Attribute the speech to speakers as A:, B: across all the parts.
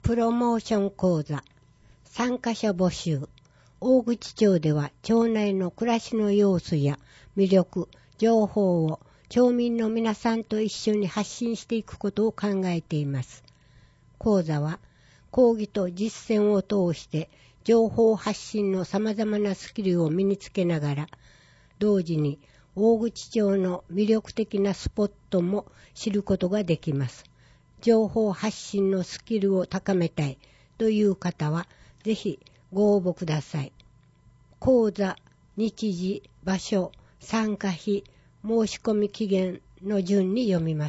A: プロモーション講座参加者募集。大口町では町内の暮らしの様子や魅力、情報を町民の皆さんと一緒に発信していくことを考えています。講座は講義と実践を通して情報発信の様々なスキルを身につけながら、同時に大口町の魅力的なスポットも知ることができます。情報発信のスキルを高めたいという方は、ぜひご応募ください。講座、日時、場所、参加費、申し込み期限の順に読みます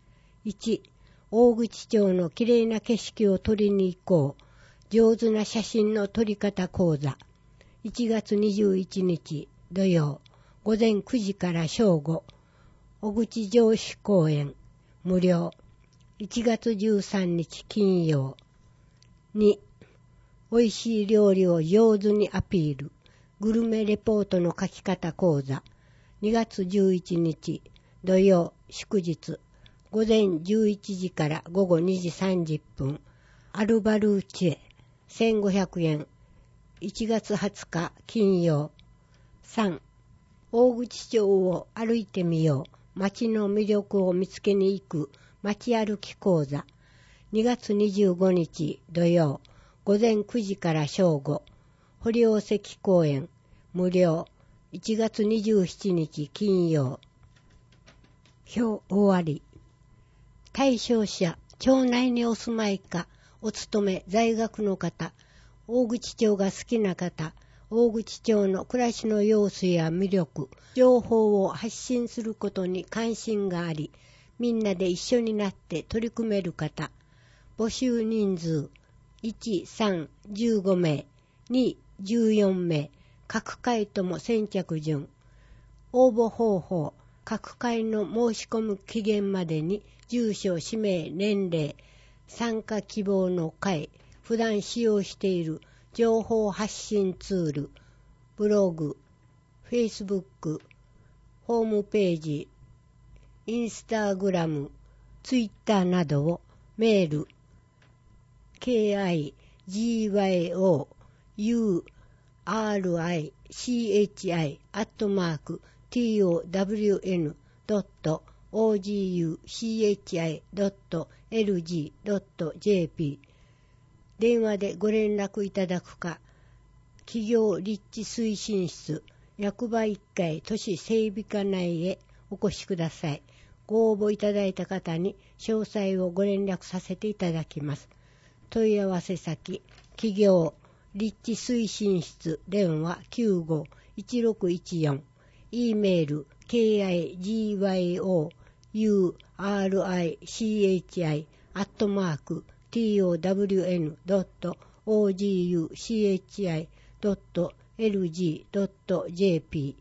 A: 。1、大口町のきれいな景色を撮りに行こう。上手な写真の撮り方講座。1月21日土曜、午前9時から正午。小口城址公園、無料。1月13日金曜。2、美味しい料理を上手にアピール。グルメレポートの書き方講座。2月11日土曜祝日。午前11時から午後2時30分。アルバルーチェ。1500円。1月20日金曜。3、大口町を歩いてみよう。街の魅力を見つけに行く街歩き講座。2月25日土曜。午前9時から正午。堀尾関公園。無料。1月27日金曜。表終わり。対象者、町内にお住まいか、お勤め、在学の方、大口町が好きな方、大口町の暮らしの様子や魅力、情報を発信することに関心があり、みんなで一緒になって取り組める方、募集人数、1、3、15名、2、14名、各回とも先着順。応募方法、各回の申し込む期限までに住所、氏名、年齢、参加希望の会、普段使用している情報発信ツール、ブログ、フェイスブック、ホームページ、インスタグラム、ツイッターなどをメール、KIGYORICHI@town.oguchi.lg.jp 電話でご連絡いただくか、企業立地推進室役場1階都市整備課内へお越しください。ご応募いただいた方に詳細をご連絡させていただきます。問い合わせ先、企業立地推進室電話 95-1614 E メール KIGYORICHI@town.oguchi.lg.jp